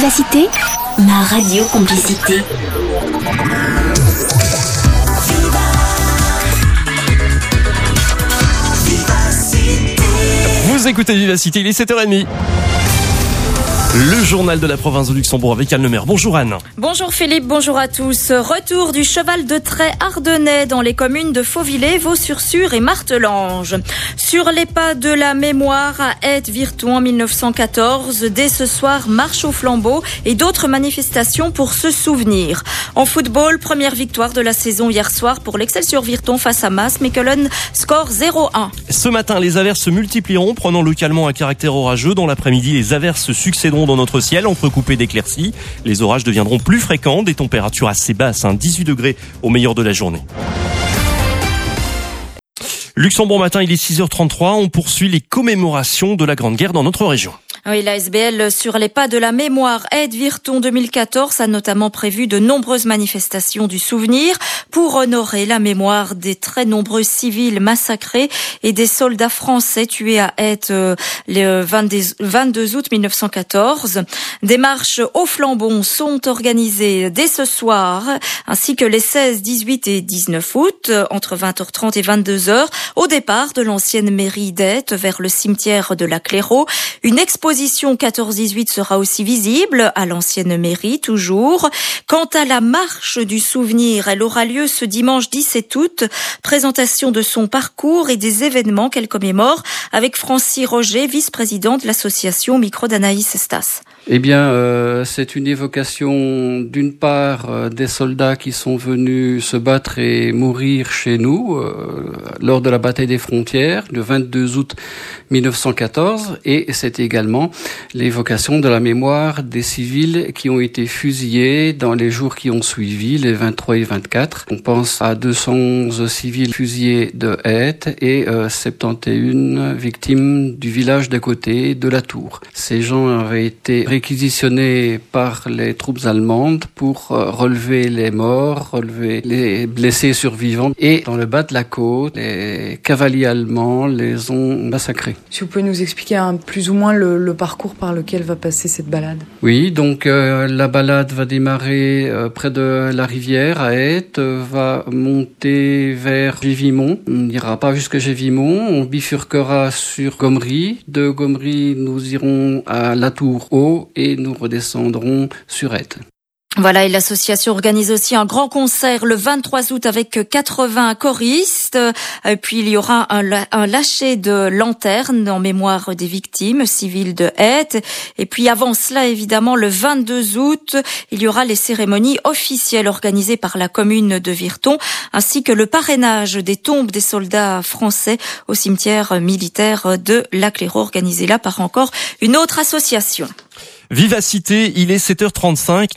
Vivacité, ma radio complicité. Vous écoutez Vivacité, il est 7h30. Le journal de la province de Luxembourg avec Anne Lemaire. Bonjour Anne. Bonjour Philippe, bonjour à tous. Retour du cheval de trait ardennais dans les communes de Fauvillers, Vaux-sur-Sûre et Martelange. Sur les pas de la mémoire à Aide-Virton en 1914, dès ce soir, marche au flambeau et d'autres manifestations pour se souvenir. En football, première victoire de la saison hier soir pour l'Excelsior Virton face à Maasmechelen, score 0-1. Ce matin, les averses se multiplieront, prenant localement un caractère orageux. Dans l'après-midi, les averses succéderont dans notre ciel, entrecoupées d'éclaircies. Les orages deviendront plus fréquents, des températures assez basses, 18 degrés au meilleur de la journée. Luxembourg matin, il est 6h33. On poursuit les commémorations de la Grande Guerre dans notre région. Oui, la SBL sur les pas de la mémoire Aide-Virton 2014 a notamment prévu de nombreuses manifestations du souvenir pour honorer la mémoire des très nombreux civils massacrés et des soldats français tués à Aide le 22 août 1914. Des marches au flambeau sont organisées dès ce soir, ainsi que les 16, 18 et 19 août, entre 20h30 et 22h, au départ de l'ancienne mairie d'Aide vers le cimetière de la Clairaut. Une exposition 14-18 sera aussi visible à l'ancienne mairie, toujours. Quant à la marche du souvenir, elle aura lieu ce dimanche 17 août. Présentation de son parcours et des événements qu'elle commémore avec Francie Roger, vice-présidente de l'association Micro d'Anaïs Stas. Eh bien, c'est une évocation d'une part des soldats qui sont venus se battre et mourir chez nous lors de la bataille des frontières, le 22 août 1914, et c'est également l'évocation de la mémoire des civils qui ont été fusillés dans les jours qui ont suivi, les 23 et 24. On pense à 211 civils fusillés de Aide et 71 victimes du village d'à côté, de la Tour. Ces gens avaient été réquisitionnés par les troupes allemandes pour relever les morts, relever les blessés survivants. Et dans le bas de la côte, les cavaliers allemands les ont massacrés. Si vous pouvez nous expliquer plus ou moins le parcours par lequel va passer cette balade. Oui, donc la balade va démarrer près de la rivière à Aide, va monter vers Gévimont. On n'ira pas jusqu'à Gévimont, on bifurquera sur Gomery. De Gomery, nous irons à La Tour-Haut et nous redescendrons sur Aide. Voilà, et l'association organise aussi un grand concert le 23 août avec 80 choristes. Et puis il y aura un lâcher de lanternes en mémoire des victimes civiles de Aide. Et puis avant cela, évidemment, le 22 août, il y aura les cérémonies officielles organisées par la commune de Virton, ainsi que le parrainage des tombes des soldats français au cimetière militaire de la Clairaut, organisé là par encore une autre association. Vivacité, il est 7h35.